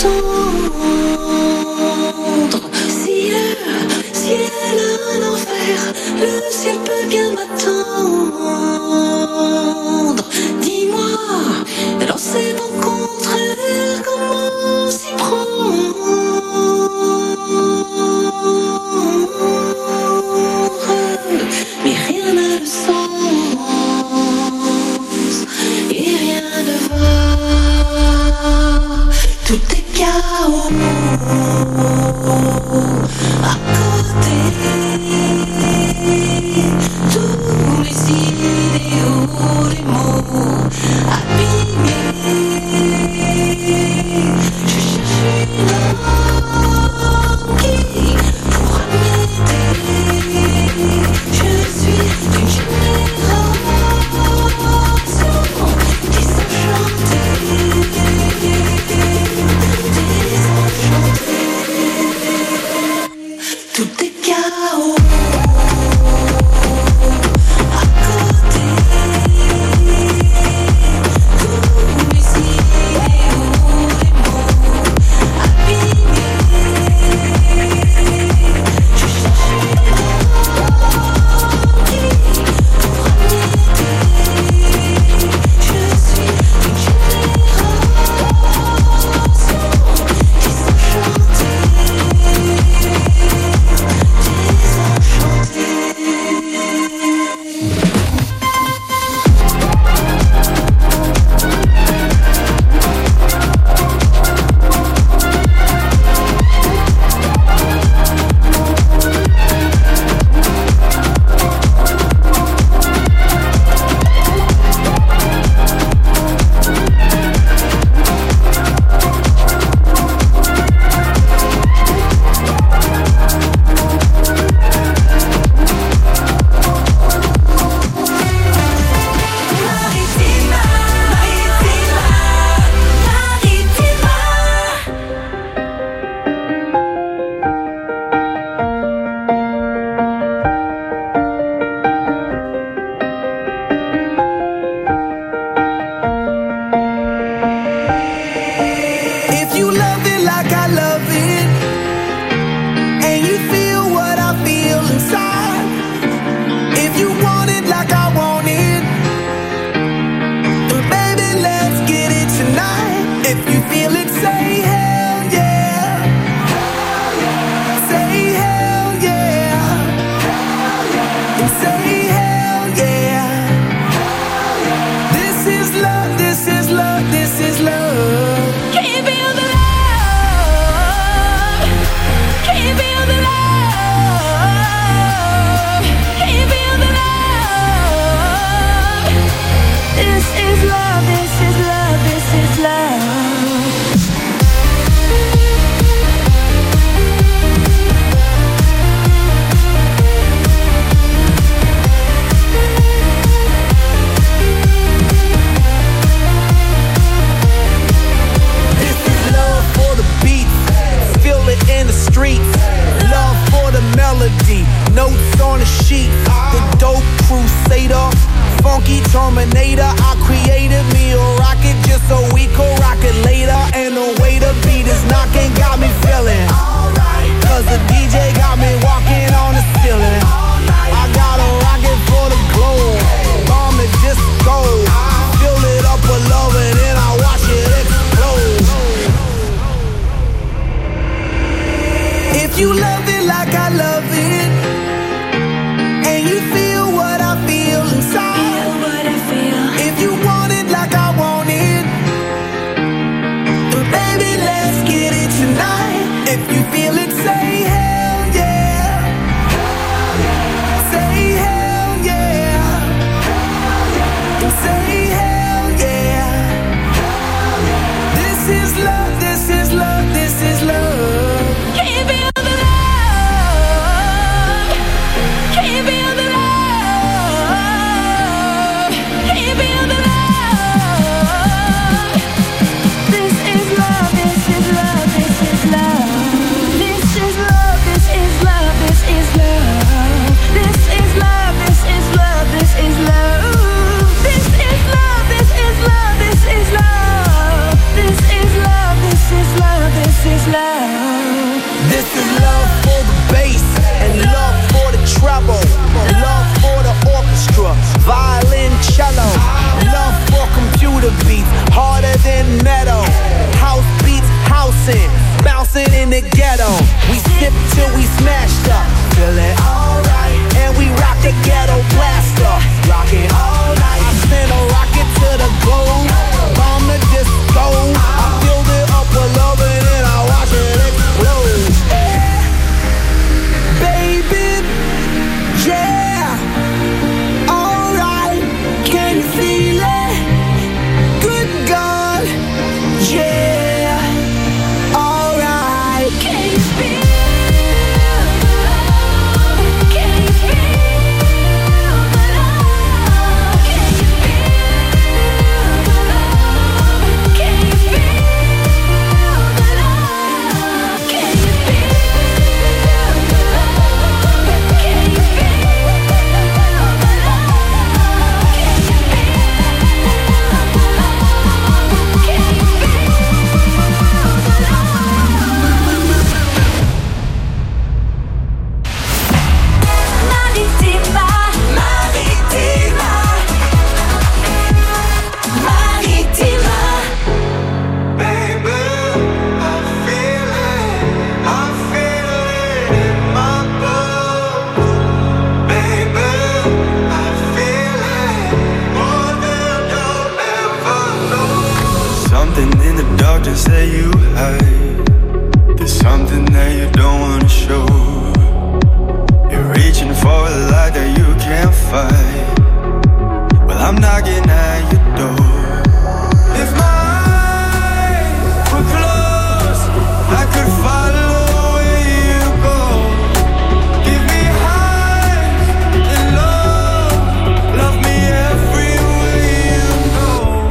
m'attendre. Ciel, un enfer, le ciel peut bien m'attendre. Dis-moi, dans ces rencontres, comment s'y prendre? Mais rien n'a le sens et rien ne va. Tout est chaos à côté. Tous mes idéaux, les mots abîmés. Je cherche une âme qui pourra m'aider. Je suis d'une génération désenchantée. Tout est chaos à côté. Tous mes idéaux, les mots abîmés. Je cherche une âme qui pourra m'aider. Je suis d'une génération désenchantée. This is love. bouncing in the ghetto. We sip till we smashed up, feeling alright, and we rock the ghetto blaster, rocking all night. I send a rocket to the globe, bomb the disco. I filled it up with love and then I watch it explode. Yeah, baby, yeah, alright, can you feel it? Good God, yeah. Just say you hide. There's something that you don't wanna show. You're reaching for a light that you can't fight. Well, I'm knocking at your door. If my eyes were closed, I could follow where you go. Give me highs and low. Love me everywhere you go.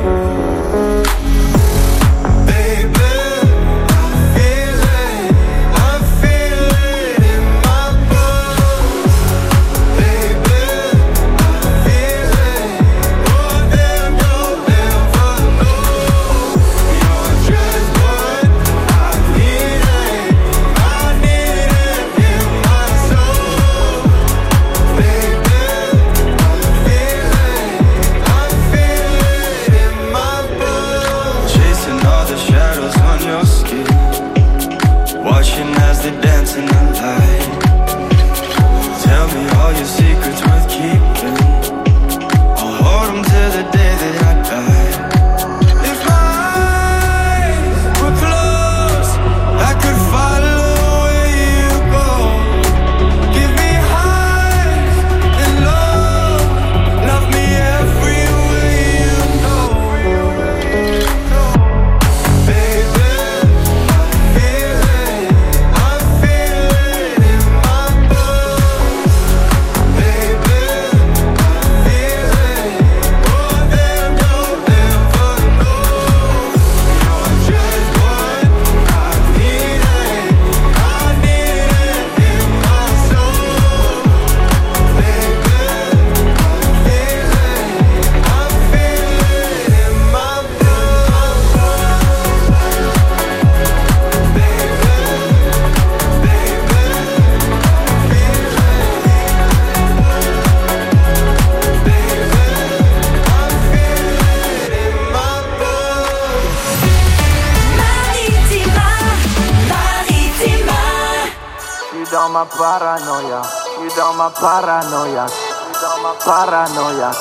Paranoia, you dans ma paranoia, you dans ma paranoia,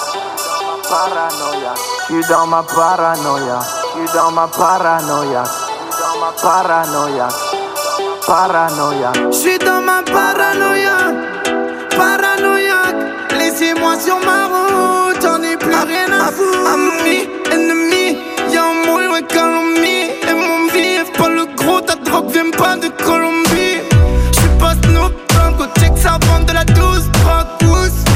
paranoia, you dans ma paranoia, you dans ma paranoia, you dans ma paranoia, paranoia. J'suis dans ma paranoia, paranoïaque. Laissez-moi sur ma route, j'en ai plus rien à foutre. Ami, ennemi, y'a un mot loin calomnie. Et mon vif, pas le gros, ta drogue vient pas de Colombie. J'suis pas Snoop. Check ça vend de la douce drogue,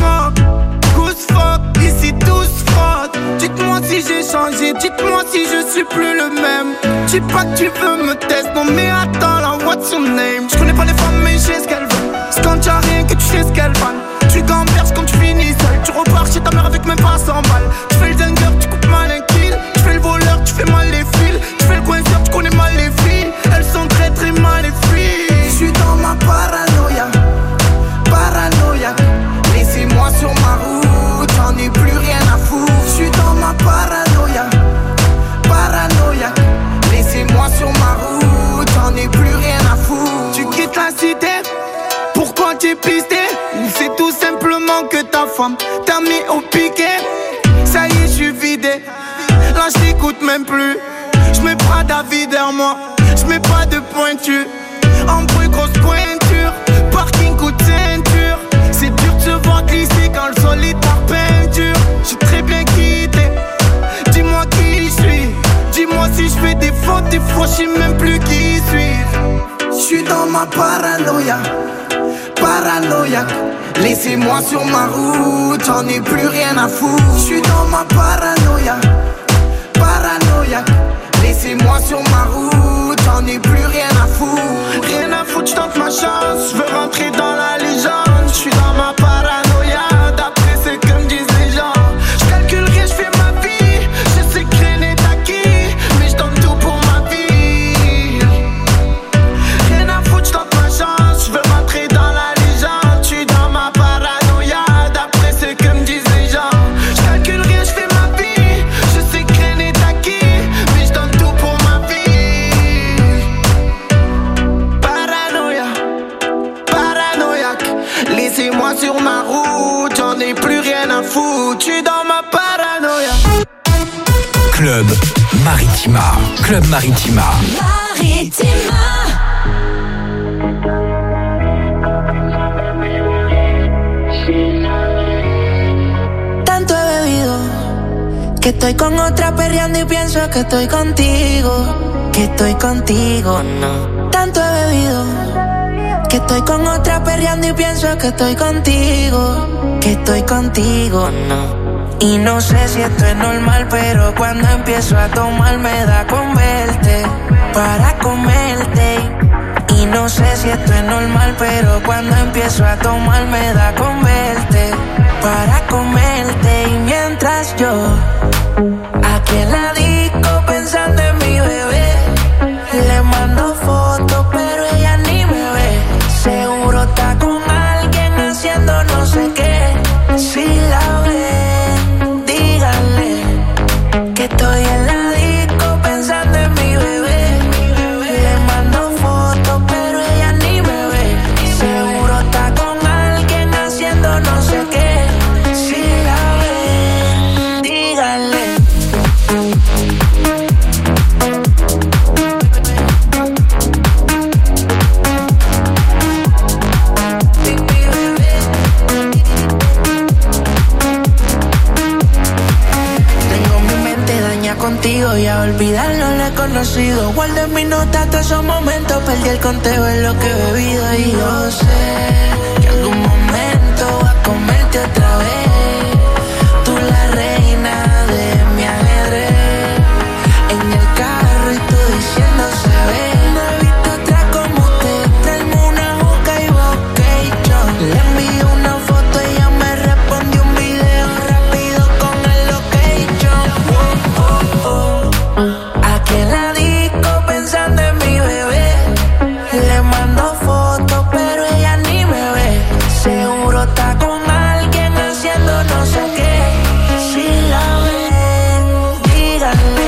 goose fuck, ici tous fraude. Dites-moi si j'ai changé, dites-moi si je suis plus le même. Dis pas que tu veux me tester, non mais attends là, what's your name? J'connais pas les femmes mais je sais ce qu'elles veulent. C'est quand y'a rien que tu sais ce qu'elles valent. Tu gamberges quand tu finis seul, tu repars chez ta mère avec même pas 100 balles. Tu fais le dingueur, tu coupes mal un kill. Tu fais le voleur, tu fais mal les fils. Tu fais le coinceur, tu connais mal les filles. Elles sont très très mal les filles. J'suis dans ma paranoïa, paranoïaque. Laissez-moi sur ma route, j'en ai plus rien à foutre. J'suis dans ma paranoïa, paranoïaque. Laissez-moi sur ma route, moitié pisté, ou c'est tout simplement que ta femme t'a mis au piquet. Ça y est, je suis vidé, là je t'écoute même plus. Je mets pas d'avis derrière moi, je mets pas de pointure. En bruit, grosse pointure, parking coup de ceinture. C'est dur de se voir glisser quand le sol est par peinture. J'suis très bien quitté, dis-moi qui je suis. Dis-moi si je fais des fautes, des fois je sais même plus qui suivre. J'suis dans ma paranoïa, paranoïaque. Laissez-moi sur ma route, j'en ai plus rien à foutre. J'suis dans ma paranoïa, paranoïaque. Laissez-moi sur ma route, j'en ai plus rien à foutre. Rien à foutre, j'tente ma chance, j'veux rentrer dans la légende. J'suis dans ma paranoïa, d'après ce que me disent les gens. J'calcule rien, j'fais ma vie, je sais que rien n'est acquis, mais j'tente tout pour ma vie. Rien à foutre, j'tente ma chance, j'veux rentrer dans la légende. J'suis dans ma paranoïa, d'après ce que me disent les gens. J'calcule rien, j'fais ma vie, je sais que rien n'est acquis, mais j'tente tout pour ma vie. Paranoïa, paranoïaque. Laissez-moi sur ma route, j'en ai plus rien à foutre. J'suis dans ma paranoïa. Club Maritima. Club Maritima. Maritima. Tanto he bebido que estoy con otra perreando y pienso que estoy contigo, que estoy contigo, no. Tanto he bebido que estoy con otra perreando y pienso que estoy contigo, que estoy contigo, no. Y no sé si esto es normal, pero cuando empiezo a tomar me da con verte, para comerte. Y no sé si esto es normal, pero cuando empiezo a tomar me da con verte, para comerte. Y mientras yo aquí en la disco pensando en mi bebé, le mando fotos pero ella ni me ve. Seguro está con alguien haciendo no sé qué. Si la ven, díganle que estoy en la disco pensando en mi bebé. Le mando fotos pero ella ni me ve. Seguro está con alguien haciendo no sé qué. Si la ven, díganle. Tengo mi mente daña contigo y a olvidarlo lo he conocido. Guardo en mis notas todos esos momentos, perdí el conteo en lo que he bebido. Y yo sé que algún momento va a comerte otra vez. Tú la reina de mi ajedrez. En el carro y tú diciendo se ve. No he visto otra como usted. Traeme una juca y yo le envío una foto, ella me respondió un video rápido con el location. Aquí en la disco pensando en mi bebé. Le mando fotos pero ella ni me ve. Seguro está con alguien haciendo no sé qué. Si la ven, díganle.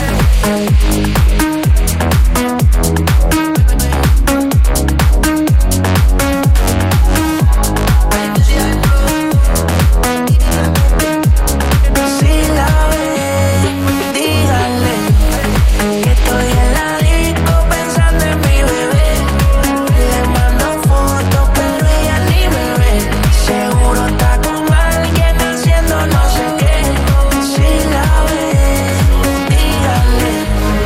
Si la ven, díganle que estoy en la disco pensando en mi bebé. Le mando fotos pero ella ni me ve. Seguro está con alguien haciendo no sé qué. Si la ven, díganle.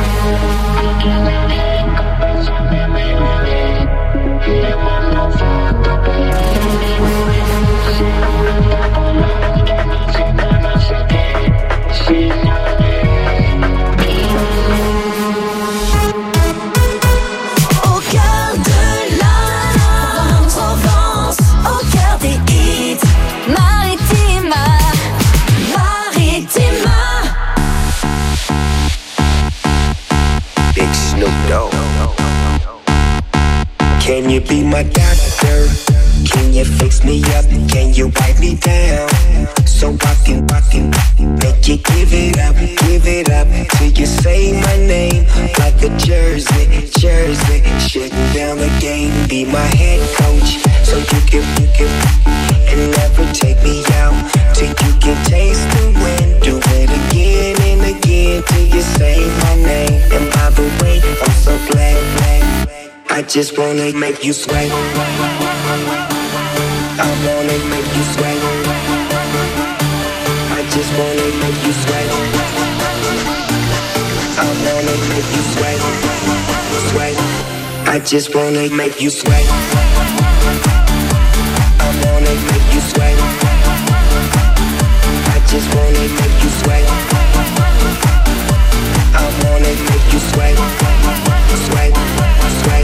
Au cœur de la Provence, au cœur des hits. Maritima, Maritima. Big Snoop Dogg. Can you be my doctor? Can you fix me up? Can you wipe me down? So I can make you give it up till you say my name like a jersey, shutting down the game. Be my head coach so you can just wanna make you sweat. I wanna make you sweat. I just wanna make you sweat. I wanna make you sweat. Sweat. I just wanna make you sweat. I wanna make you sweat. I just wanna make you sweat. I wanna make you sweat. Sweat, sweat.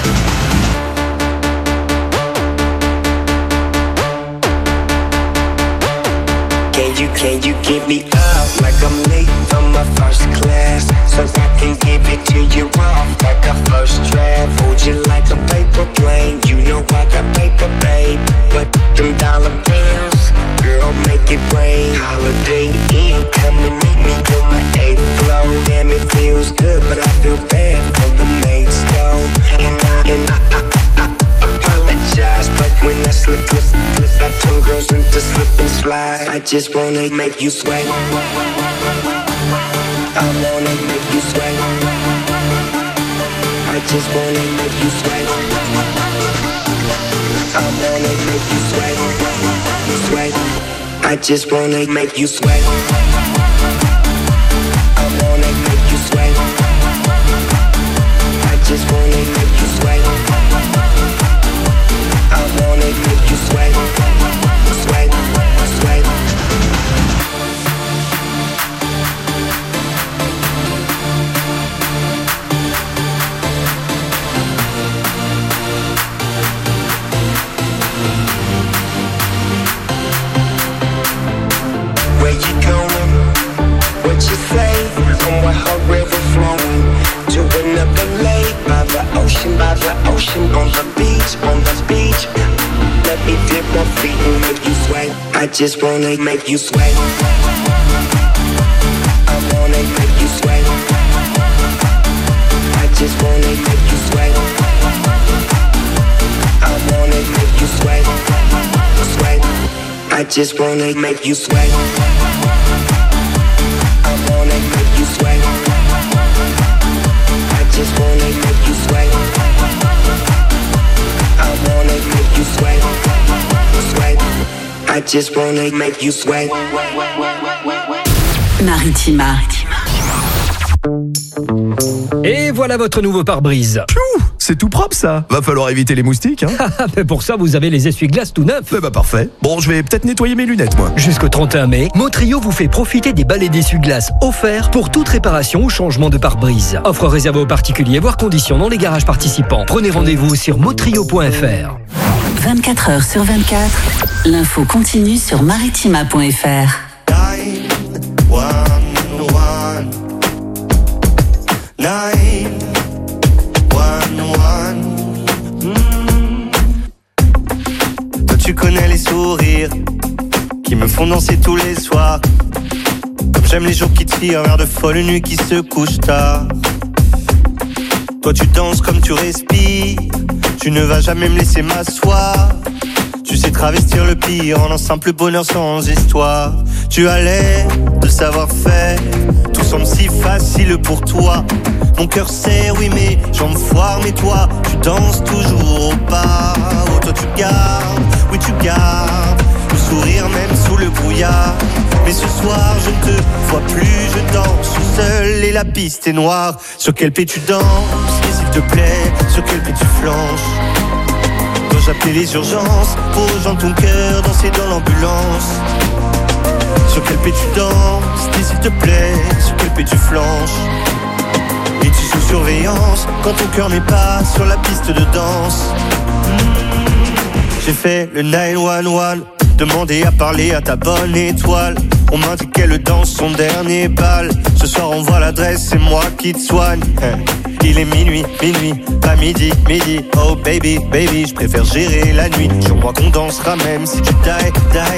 Can you give me up like I'm late from my first class, so I can give it to you off like a first draft. Hold you like a paper plane, you know I got paper, babe. But them dollar bills, girl, make it rain. Holiday Inn, come and meet me on my 8th floor. Damn, it feels good, but I feel bad for the mates though. And I apologize, but when I slip, I turn girls into slip and slide. I just wanna make you sweat. I wanna make you sweat. I just wanna make you sweat. I wanna make you sweat. Sweat. I just wanna make you sweat. I wanna make you sweat. I just wanna make you sweat. I wanna make you sweat. Sweat, sweat. Where you going? What you say? On what her river flowing to another lake by the ocean, on the beach, on the beach. Let me dip my feet and make you sweat. I just wanna make you sweat. I wanna make you sweat. I just wanna make you sweat. I wanna make you sweat. Sweat. I just wanna make you sweat. I wanna make you sweat. I just wanna make you sweat. I wanna make you sweat. Sweat. I just wanna make you sweat. Maritima. Et voilà votre nouveau pare-brise. C'est tout propre ça. Va falloir éviter les moustiques, hein. Mais pour ça, vous avez les essuie-glaces tout neufs. Bah parfait. Bon, je vais peut-être nettoyer mes lunettes, moi. Jusqu'au 31 mai, Motrio vous fait profiter des balais d'essuie-glaces offerts pour toute réparation ou changement de pare-brise. Offre réservée aux particuliers, voire conditions dans les garages participants. Prenez rendez-vous sur motrio.fr. 24 heures sur 24, l'info continue sur maritima.fr. 911. Toi tu connais les sourires qui me font danser tous les soirs. Comme j'aime les jours qui tirent vers de folles nuits qui se couchent tard. Toi tu danses comme tu respires, tu ne vas jamais me laisser m'asseoir. Tu sais travestir le pire en un simple bonheur sans histoire. Tu as l'air de savoir faire, tout semble si facile pour toi. Mon cœur sait, oui mais jambes foire, mais toi tu danses toujours au pas. Oh toi tu gardes, oui tu gardes le sourire même sous le brouillard. Mais ce soir je ne te vois plus, je danse tout seul et la piste est noire. Sur quel pied tu danses, et s'il te plaît, sur quel pied tu flanches. Dois-je appeler les urgences pour rejoindre ton cœur, danser dans l'ambulance. Sur quel pied tu danses, et s'il te plaît, sur quel pied tu flanches. Es-tu sous surveillance quand ton cœur n'est pas sur la piste de danse? J'ai fait le 911, demandé à parler à ta bonne étoile. On m'indique qu'elle danse son dernier bal. Ce soir on voit l'adresse, c'est moi qui te soigne. Il est minuit, pas midi. Oh baby, je préfère gérer la nuit. Jure-moi qu'on dansera même si tu die.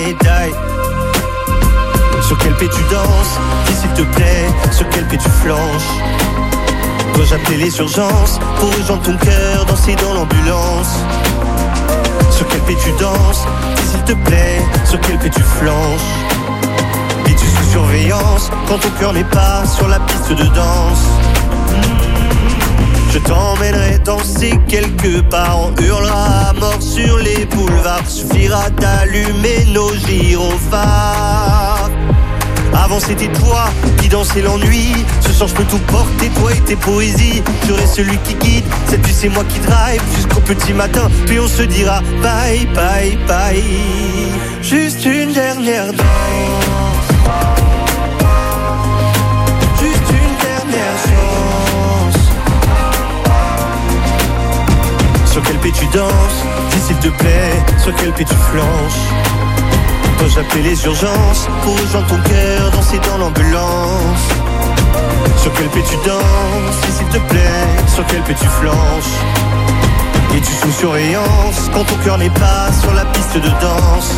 Sur quel pied tu danses, dis s'il te plaît, sur quel pied tu flanches. Dois-je appeler les urgences pour rejoindre ton cœur, danser dans l'ambulance. Sur quel pied tu danses, dis s'il te plaît, sur quel pied tu flanches. Es-tu sous surveillance quand ton cœur n'est pas sur la piste de danse? Je t'emmènerai danser quelque part. On hurlera à mort sur les boulevards. Suffira d'allumer nos gyrophares. Avant c'était toi qui dansais l'ennui. Ce soir je peux tout porter, toi et tes poésies. Je reste celui qui guide, cette vie c'est moi qui drive jusqu'au petit matin, puis on se dira bye bye bye. Juste une dernière danse, juste une dernière chance. Sur quel pied tu danses, dis s'il te plaît, sur quel pied tu flanches. Dois-je appeler les urgences pour rejoindre ton cœur, danser dans l'ambulance? Sur quel pied tu danses, s'il te plaît, sur quel pied tu flanches? Es-tu sous surveillance quand ton cœur n'est pas sur la piste de danse?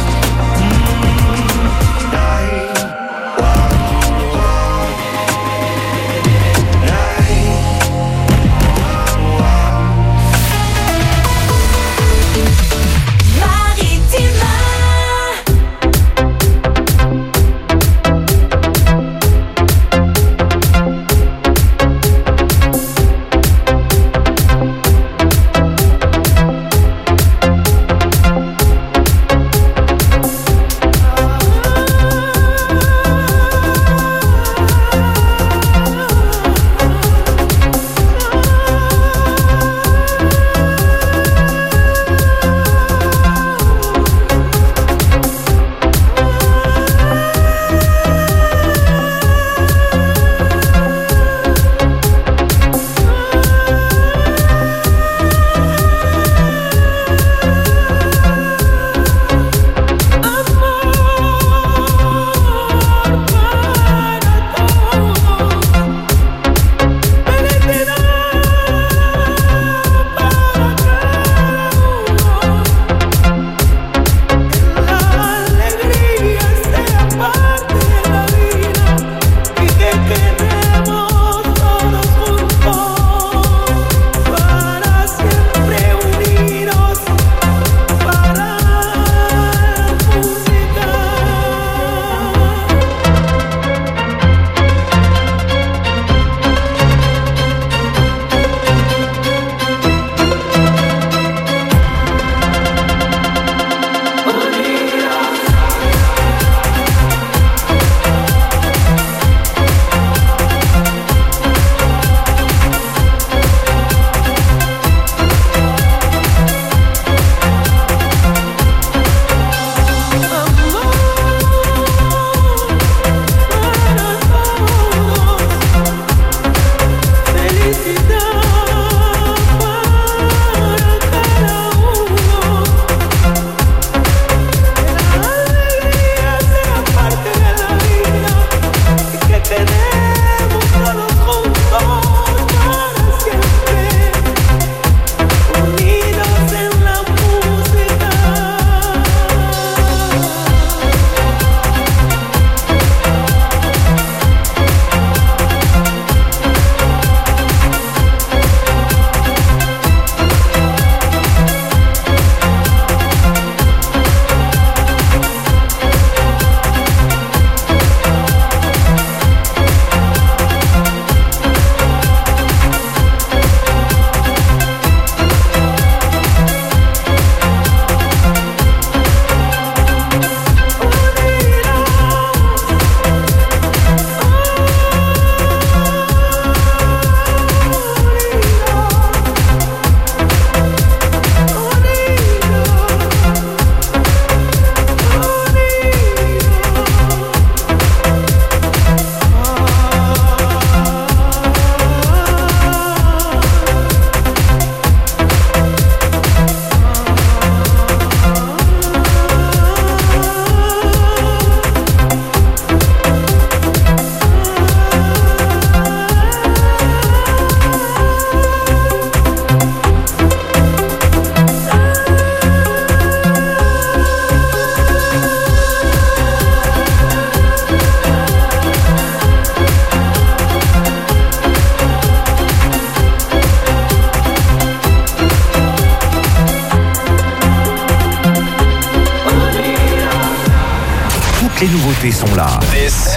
Les nouveautés sont là. This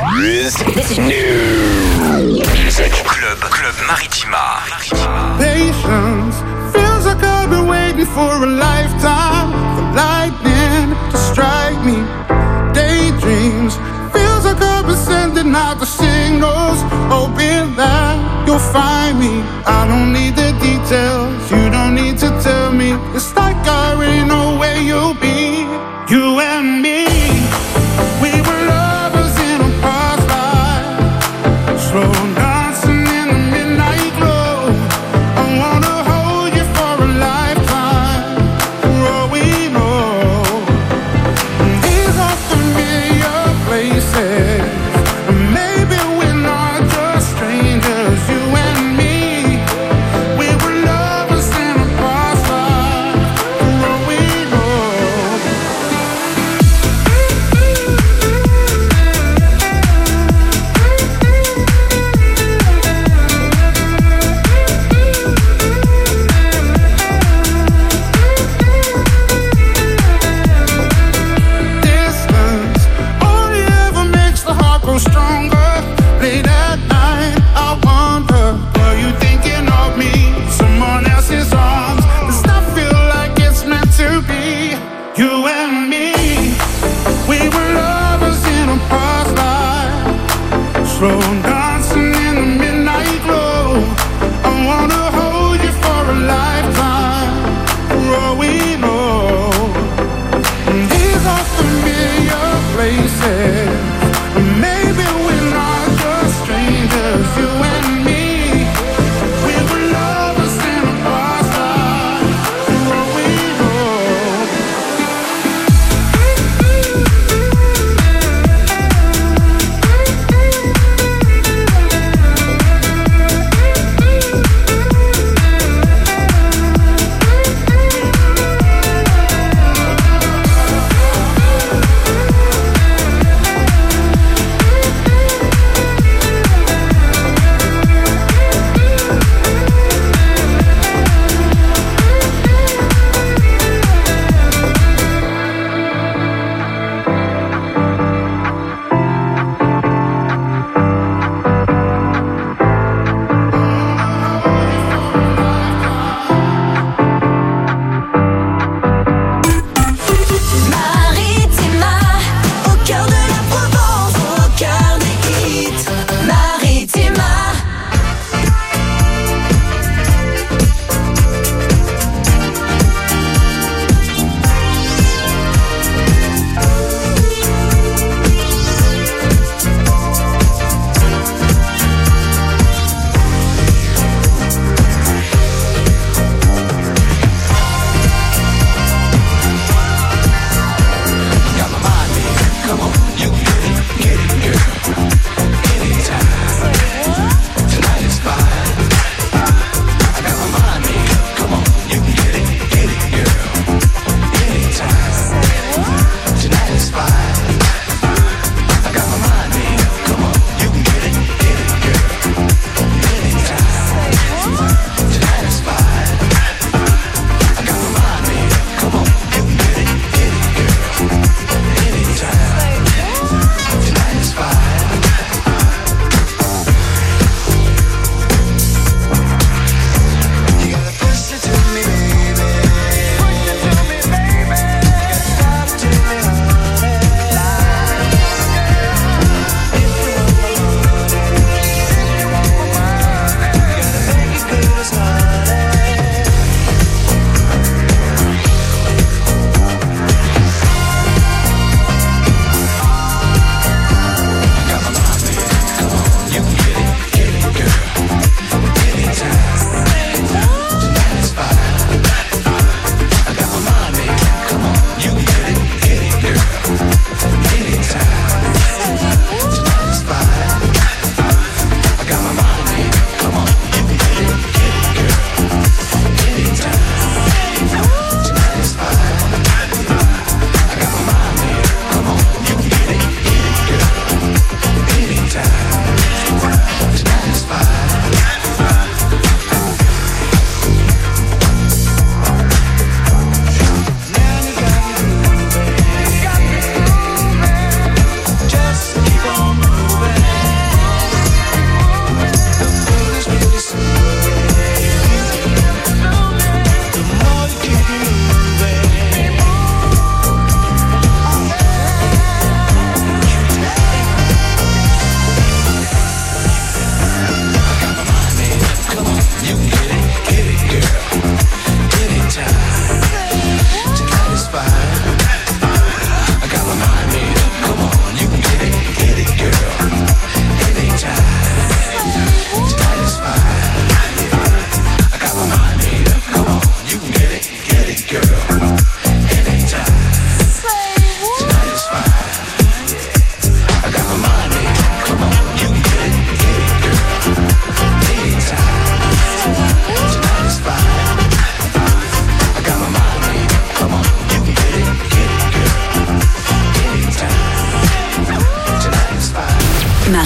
is new music. Club Maritima. Patience, like I've been waiting for a lifetime, for lightning to strike me. Daydreams, feels like I've been sending out the signals, hoping that you'll find me. I don't need the details, you don't need to tell me. It's like I already know where you'll be. You and me, we were lovers in a past life, slow dancing in the midnight glow. I wanna hold you for a lifetime, for all we know. These are familiar places, maybe we're not just strangers. You and me, we were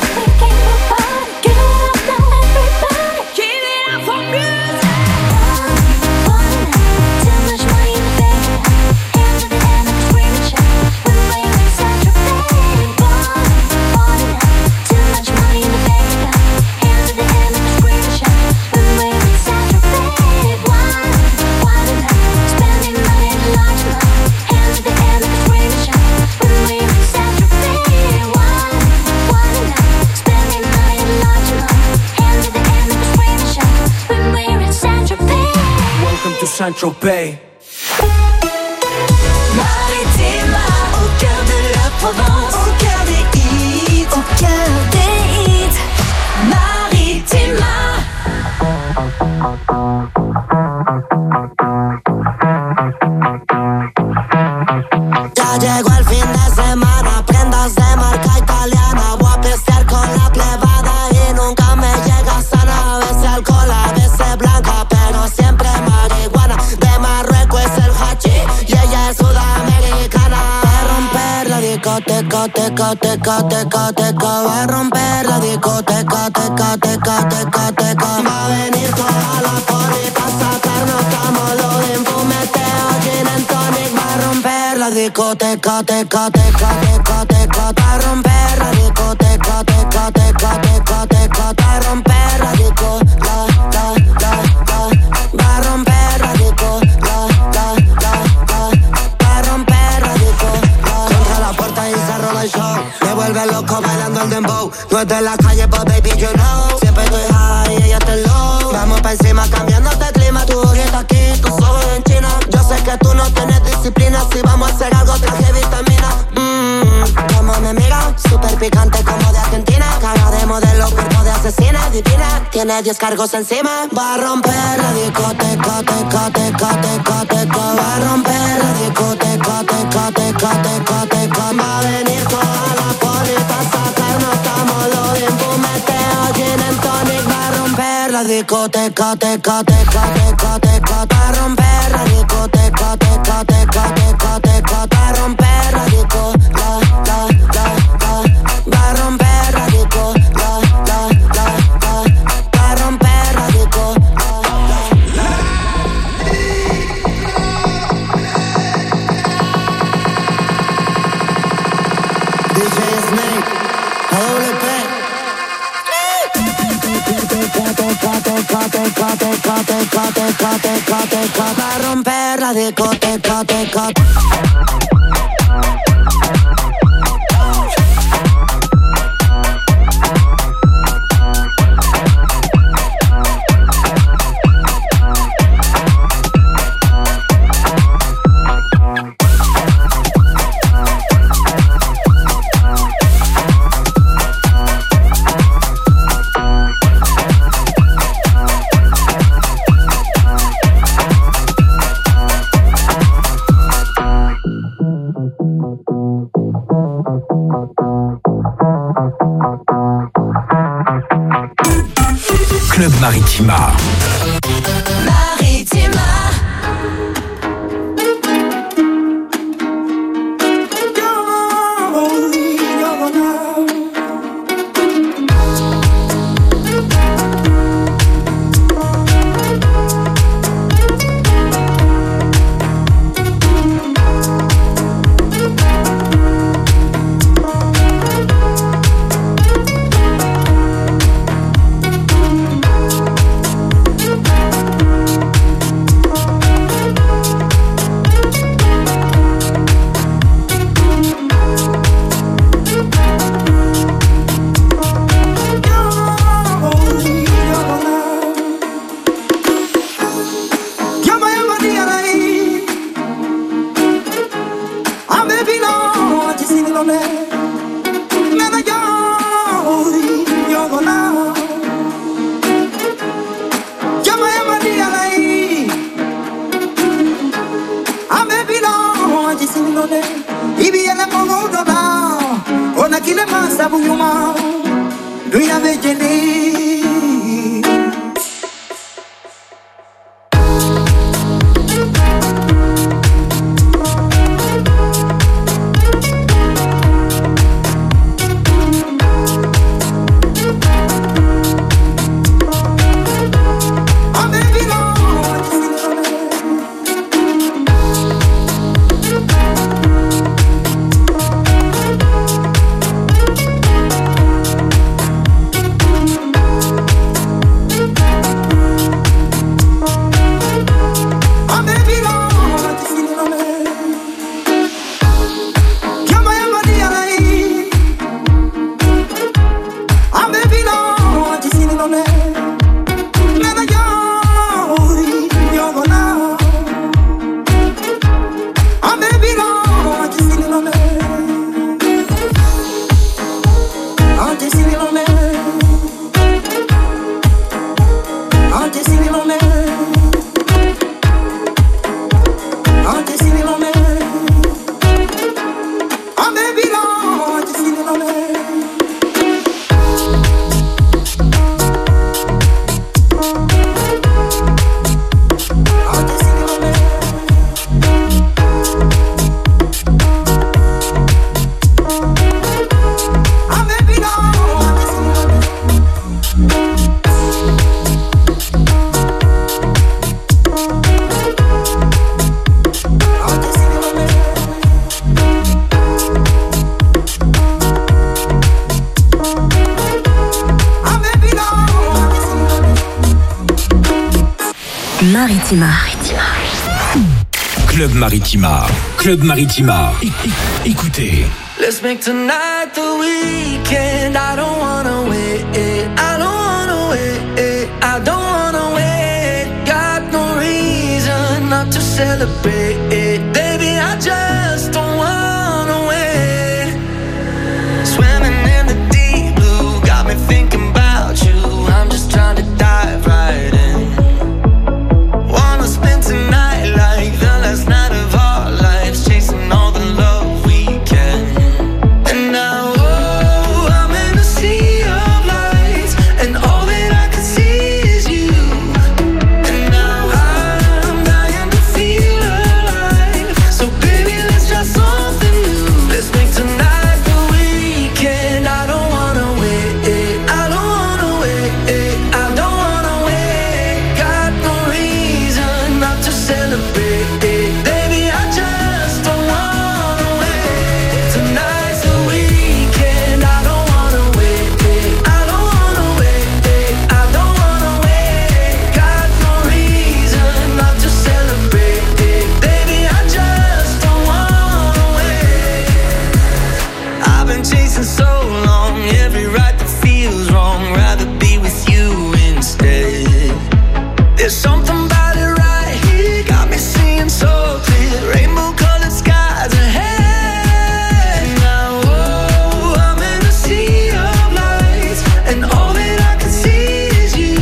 we came apart. Give it up. Saint-Tropez. Maritima, au cœur de la Provence, au cœur des hits, au cœur des hits. Maritima. Ya llegó el fin de semana, prendas de marca italiana. Voy a pistear con la plebada y nunca me llega sana. A veces alcohol, a veces blanca, pero siempre marihuana. De Marruecos es el hachí y ella es sudamericana. Va a romper la discoteca, teca, teca, teca, teca. Va a romper la discoteca, teca, teca, teca, teca. Va a venir toda la porrita a sacarnos lo de fumeteo, gin and tonic. Va a romper la discoteca, teca, teca, teca, teca. Va a romper la discoteca, teca, teca, teca, teca. Va a romper la disco, la. Va a romper la disco, la. Va a romper la disco, la. Contra la puerta y se roba el show. Me vuelve loco bailando el dembow. No es de la calle, but baby, you know. Siempre estoy high y ella está low. Vamos pa' encima cambiándote el clima. Tu ojito aquí, tus ojos en China. Yo sé que tú no tienes disciplina. Si vamos a hacer algo, traje vitamina. Como me mira, súper picante como de Argentina. Cara de modelo, cuerpo de asesina, divina. Tiene 10 cargos encima. Va a romper la discoteca, teca, teca, teca, teca. Va a romper la discoteca, teca, teca, teca, teca. Va a venir toda la porrita a sacarnos lo de fumeteo, gin and tonic. Va a romper la discoteca, teca, teca, teca, teca. Va a romper la discoteca, teca, teca, teca, teca. Va a romper la disco, la. Va a romper la disco, la. Va a romper la disco, la. DJ Snake, AWP. Va a romper la discoteca, teca. Club Maritima. Maritima. Maritima. Club Maritima. Club Maritima. Écoutez. Let's make tonight the weekend. I don't wanna wait. I don't wanna wait. I don't wanna wait. Got no reason not to celebrate. Baby, I just don't wanna wait. Swimming in the deep blue got me thinking about you. I'm just trying to dive right in. Wanna spend tonight like the last night of our lives, chasing all the love we can. And now, oh, I'm in a sea of lights, and all that I can see is you. And now I'm dying to feel alive. So baby, let's try something new. Let's make tonight the weekend. I don't wanna wait. I don't wanna wait. I don't wanna wait. Got no reason not to celebrate. Baby, I just don't wanna wait. Tonight's the weekend. I don't wanna wait. I don't wanna wait. I don't wanna wait. Got no reason not to celebrate. Baby, I just don't wanna wait. I've been chasing so long, every right that feels wrong. Rather be with you instead. There's something about it right here, got me seeing so clear. Rainbow-colored skies ahead. Now, oh, I'm in a sea of lights, and all that I can see is you.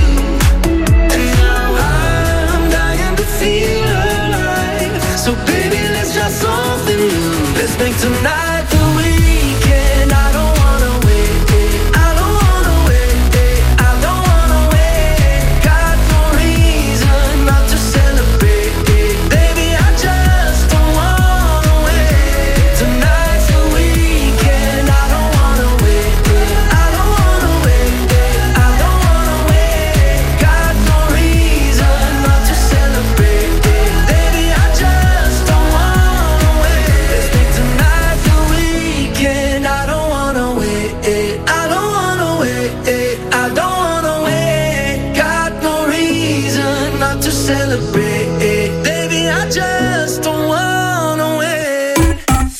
And now I'm dying to feel alive. So baby, let's try something new. Let's make tonight the weekend. I don't wanna wait. I don't wanna wait. I don't wanna wait. Got no reason not to celebrate. Baby, I just don't wanna wait. Tonight's the weekend. I don't wanna wait. I don't wanna wait. I don't wanna wait. Got no reason not to celebrate. Baby, I just don't wanna wait. Let's make tonight the weekend. I don't wanna wait. I don't wanna wait. I don't wanna wait. Got no reason not to celebrate. Baby, I just don't wanna wait.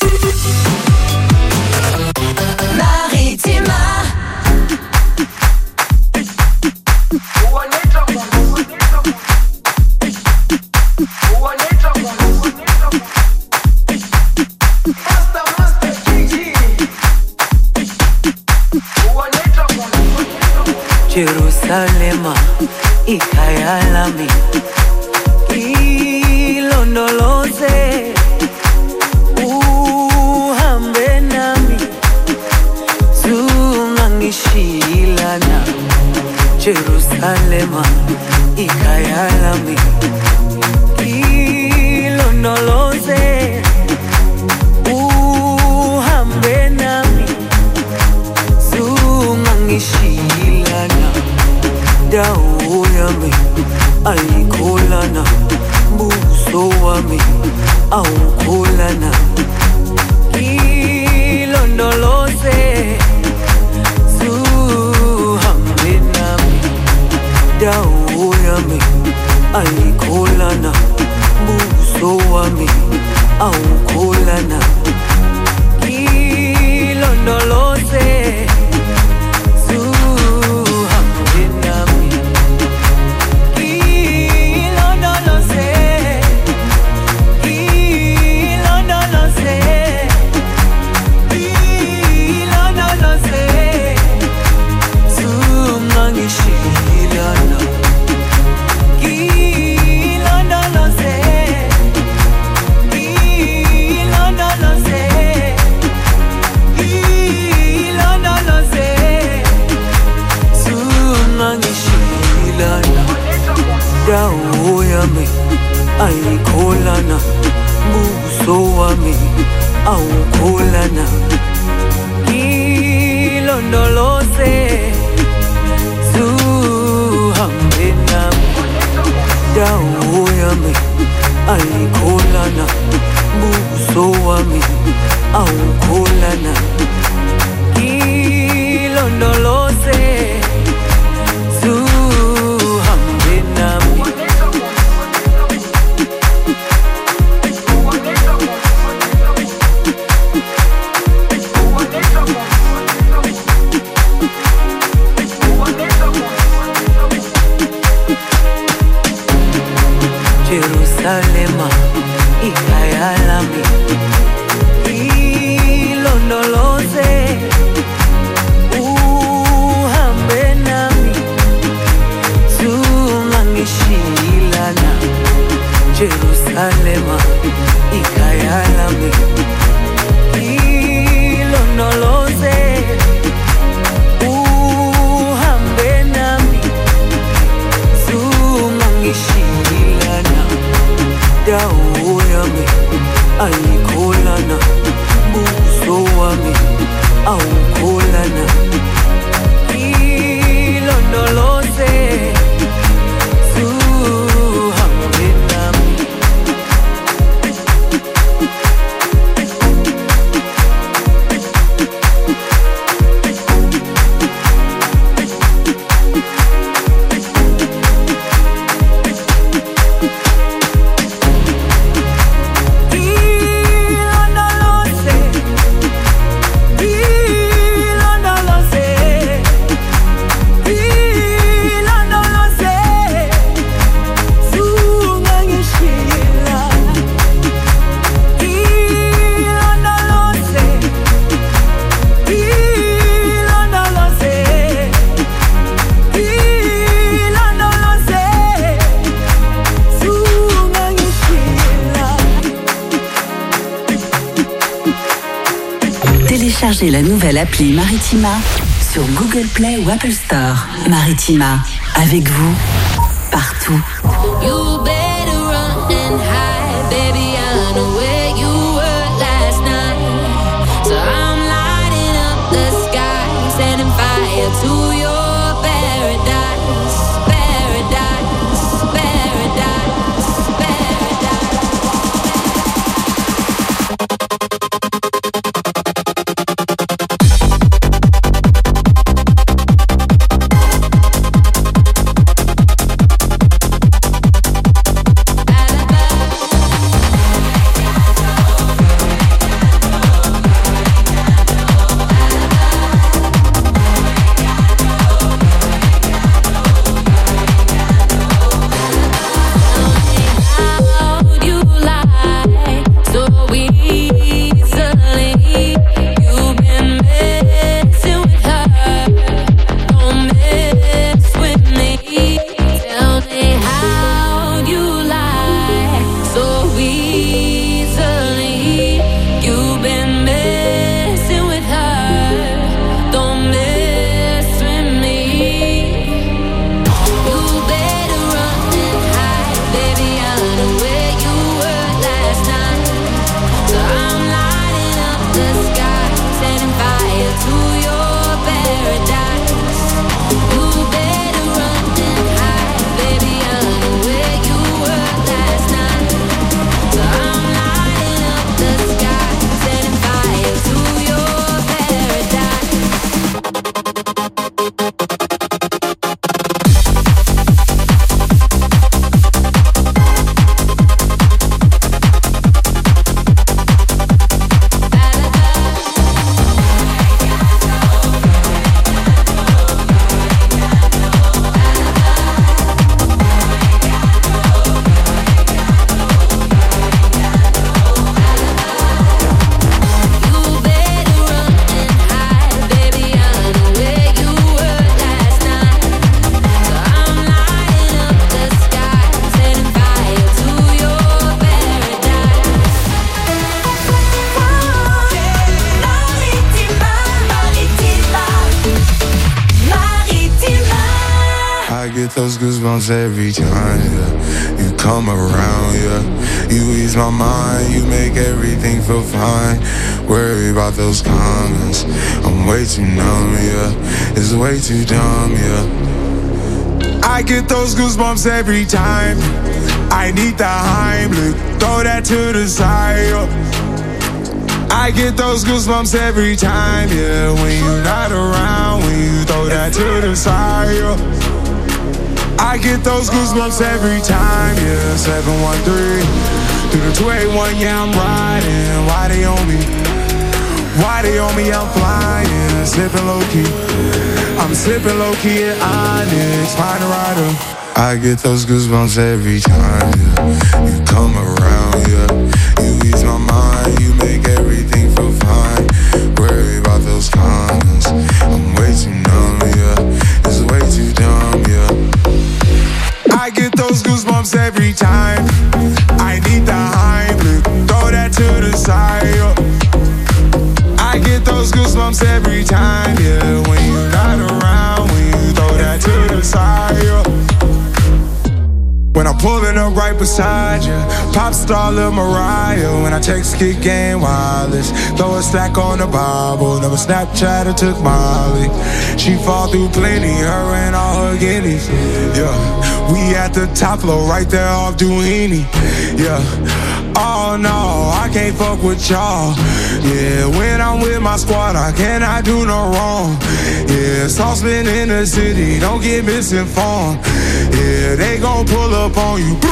Maritima. Jerusalema, ikhaya lami, ilondoloze, uhambe nami, zungangishilana. Jerusalema, ikhaya lami, ilondoloze, uhambe nami, zungangishilana. Dawo yami ayikholana, buso wami awukholana. Ilondoloze, zuhambe nami. Dawo yami ayikholana, buso wami awukholana. Ilondoloze, dawo yami ayikholana, buso wami awukholana. Ilondoloze, zuhambe nami. Dawo yami ayikholana, buso wami awukholana. Ilondoloze, zuhambe nami. ikhaya lami ilondoloze uhambe nami zungangishilana dawo yami ayikholana buso wami awukholana ilondoloze zuhambe nami. Téléchargez la nouvelle appli Maritima sur Google Play ou Apple Store. Maritima, avec vous, partout. You better run and hide, baby. I know where you were last night. So I'm lighting up the sky, setting fire to your paradise, paradise, paradise, paradise. Those goosebumps every time, yeah. You come around, yeah. You ease my mind, you make everything feel fine. Worry about those comments, I'm way too numb, yeah. It's way too dumb, yeah. I get those goosebumps every time. I need the Heimlich, throw that to the side, yeah. I get those goosebumps every time, yeah. When you're not around, when you throw that to the side, yeah. I get those goosebumps every time, yeah. 713 through the 281, yeah, I'm riding. Why they on me? Why they on me? I'm flying, sipping low key. I'm sipping low key at Onyx, find a rider. I get those goosebumps every time, yeah. You come around, yeah. You ease my mind, you make everything feel fine. Worry about those comments, I'm way too numb, yeah. It's way too dumb, yeah. I get those goosebumps every time. I need the Heimlich, beside you. Pop star Lil Mariah. When I text, kick game wireless. Throw a stack on the Bible. Never Snapchat or took Molly. She fall through plenty, her and all her guineas. Yeah, we at the top floor, right there off Duini. Yeah. Oh no, I can't fuck with y'all. Yeah, when I'm with my squad, I cannot do no wrong. Yeah, saucepan in the city, don't get misinformed. Yeah, they gon' pull up on you.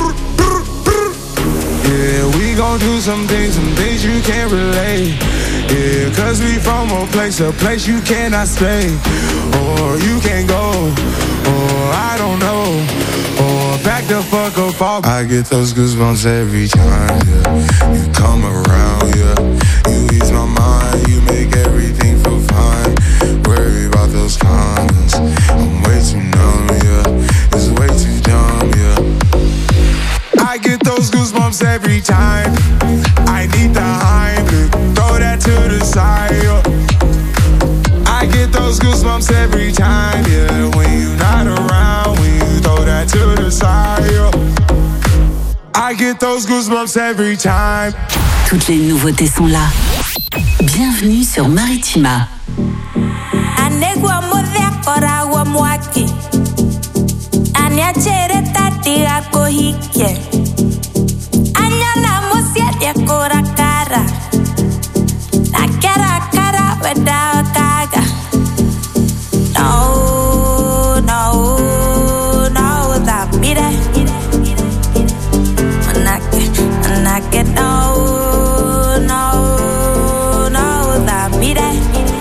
Yeah, we gon' do some things you can't relate. Yeah, cause we from a place you cannot stay. Or you can't go, or I don't know. Or back the fuck up off. I get those goosebumps every time, yeah. You come around, yeah. You ease my mind, you make everything feel fine. Worry about those comments, I'm way too numb, yeah. It's way too dumb, yeah. I get those goosebumps every time. I need the Heimlich, throw that to the side, yeah. I get those goosebumps every time, yeah. When you're not around, when you throw that to the side, yeah. I get those goosebumps every time. Toutes les nouveautés sont là. Bienvenue sur Maritima. Anegua modea koragua mwaki. Aniachere tatiga kohike. Anyana mosia dia kora cara. Na cara without kaga. No, that be that. Manake, no, that be that.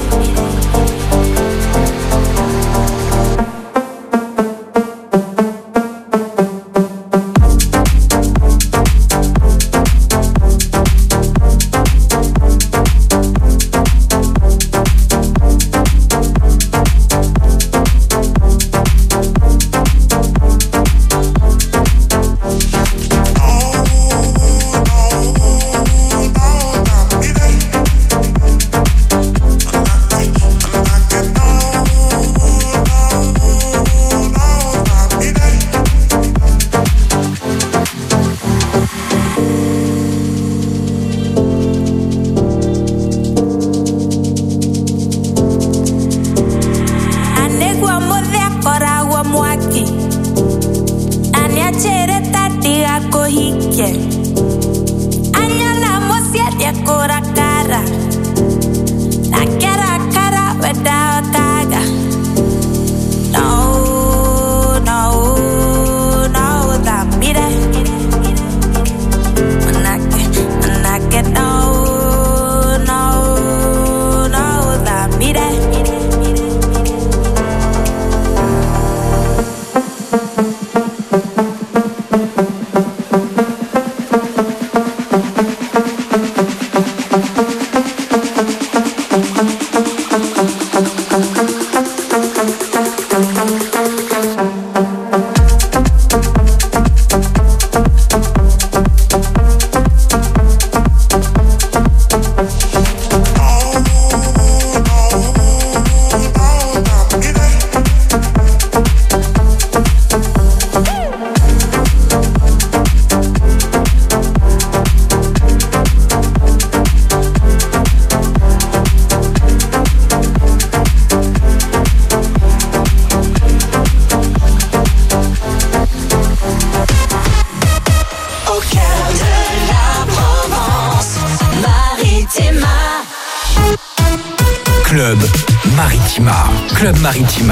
Club Maritima. Club Maritima.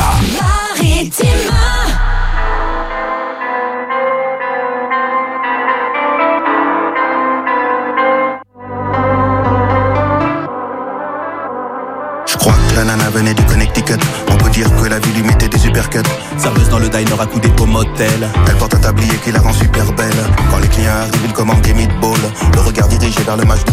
Maritima. Je crois que la nana venait du Connecticut. On peut dire que la vie lui mettait des uppercuts. Serveuse dans le diner accoudée au motel. Elle porte un tablier qui la rend super belle. Quand les clients arrivent, ils commandent des meatballs. Le regard dirigé vers le match de